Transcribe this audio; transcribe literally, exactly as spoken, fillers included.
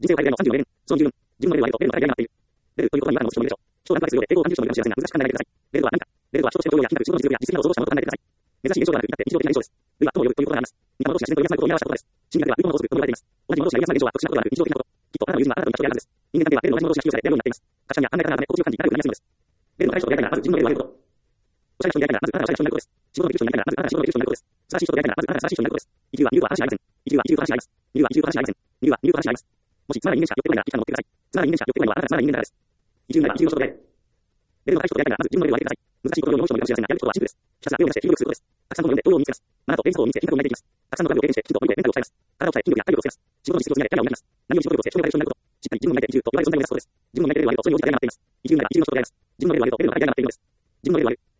人生を変えるだけのさんじゅうよねん。その理由分。自分のレベルはレベルの最大になっている。レベルということは今の人のレベルでしょう。人を何とかするようで、英語を単純詞のような幸せな難しく考えないでください。レベルは何か。レベルは人としての行動や気になる仕事の実力や実績などを想像したものと考えてください。珍しい現象ではなく、至って日常的な現象です。類は友を呼ぶということがあります。似た者同士が自然と呼び合わせることを見表したことです。心理学では類の法則と呼ばれています。同じ者同士が言い合わせる現象は特殊なことではなく日常的なこと。きっとあなたの友人はあなたと同じ人であるはずです。人間関係はレベルの同じ者同士が引き寄せられ、レベルになっています。価値観や考え方のため、心地よい感じ、仲良くなりやすいのです。レベルの対象と出会いたいならまず自分のレベルを上げること。おしゃれな人に出会いたいならまずあなたがおしゃれな人になることです。仕事のできる人になりたいならまずあなたが仕事のできる人になることです。素晴らしい人と出会いたいならまずあなたが素晴らしい人になることです。生きるは生きると話し合いません。生きるは生きると話し合います。見るは見ると話し合いません。見るは見ると話し合います。もしつまらない人間しか寄ってこないなら生きたのを持ってください。つまらない人間しか寄ってこないのはあなたがつまらない人間だからです。生きるなら生きるの人と出会い。レベルの対象と出会いたいならまず自分のレベルを上げてください。難しいことをよりも人もいるかもしれませんが、やることはシンプルです。ひたすら手を伸ばして筋力することです。たくさんのもので動揺を身につけます。マナーと現実を身につけ、筋力を磨いていきます。たくさんの旅を経験して、筋と無理でメンタルを鍛えます。体を鍛え、筋力や体力をつけます。仕事の実績を積み上げ、キャリアを磨きます。何より仕事力をつけ、人に対して人になること。しっかり自分を磨いて生きると言われる存在を目指すことです。自分を磨いてレベルを上げると、それに応じたレベルになっています。生きるなら生きるの人と出会います。自分のレベルを上げるとレベルの上がりがなっているのです。自分のレベルを上げる。